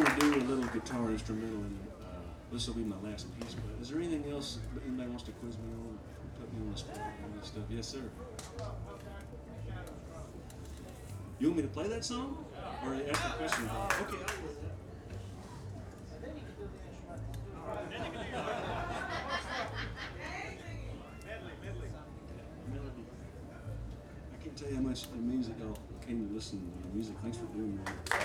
going to do a little guitar instrumental, and this will be my last piece. But is there anything else anybody wants to quiz me on, put me on the spot, and that stuff? Yes, sir. You want me to play that song, or ask a question about it? Okay, I will. Melody. I can't tell you how much it means that y'all came to listen to the music. Thanks for doing that.